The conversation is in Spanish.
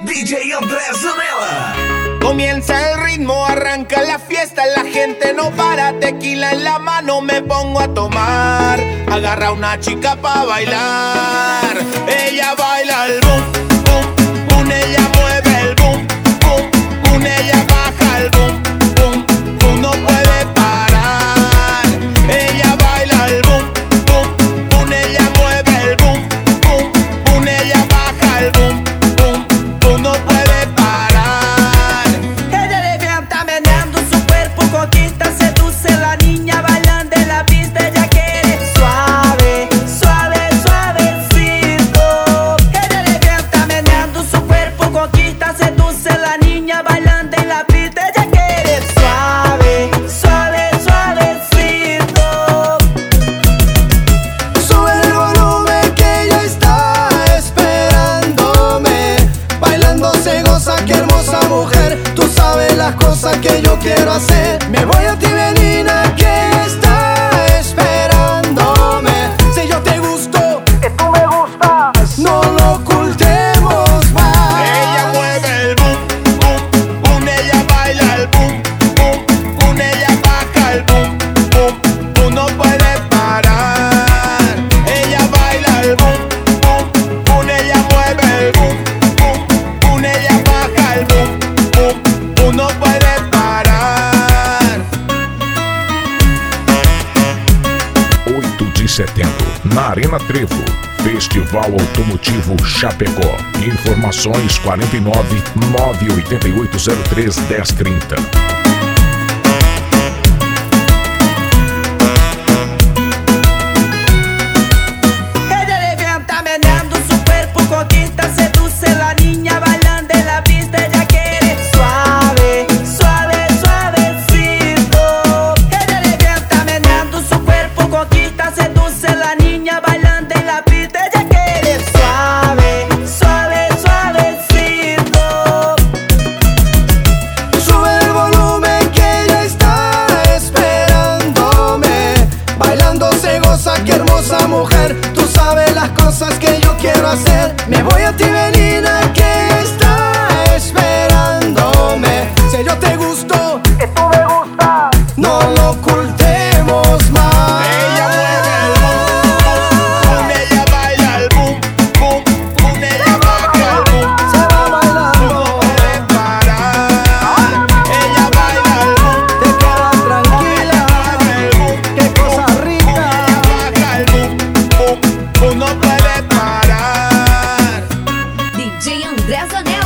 DJ Andrés Zanella. Comienza el ritmo, arranca la fiesta, la gente no para, tequila en la mano me pongo a tomar. Agarra una chica pa' bailar, ella baila el boom, boom, boom, ella mueve el boom, boom, boom, ella baja el boom, boom, boom, no puede parar. Ella baila el boom, boom, boom, ella mueve el boom, boom, boom, ella baja el boom, boom, boom, no puede parar. Ella levanta meneando su cuerpo, conquista, seduce la niña bailando en la pista. Ella quiere suave, suave, suavecito. Ella levanta meneando su cuerpo, conquista, seduce la niña bailando en la pista. Ella quiere suave, suave, suavecito. Sube el volumen que ella está esperándome. Bailando se goza, qué hermosa mujer. Tú sabes las cosas que yo quiero hacer. Me voy a ti, menina, que está esperándome. Si yo te gusto, que tú me gustas, no lo ocultemos más. Ella mueve el boom, boom, boom, ella baila el boom, boom, boom, ella baja el boom, boom, boom, no puede parar. Ella baila el boom, boom, boom, ella mueve el boom, boom, boom, ella baja el boom, boom, boom, no puede parar. 8 de setembro, na Arena Trevo, Festival Automotivo Chapecó. Informações 49 988 03 1030. Ella levanta meneando su cuerpo, conquista, seduce la niña bailando en la pista. Ella quiere suave, suave, suavecito. Ella levanta meneando su cuerpo, conquista, seduce la niña bailando en la pista. Ella quiere suave, suave, suavecito. Sube el volumen que ella está esperándome. Bailando se goza, qué hermosa mujer. Tú sabes las cosas que yo quiero hacer. Me voy a ti, menina, que está esperándome. Si yo te gusto, que tú me gustas, no lo ocultemos más. Ella mueve el boom, boom, ella baila el boom, boom, boom, ella baja el boom. Se va bailando, No puede parar. Ella baila el boom, te quedas tranquila. Qué cosa rica. baja el boom, boom, boom, no puede parar. DJ André Zanella.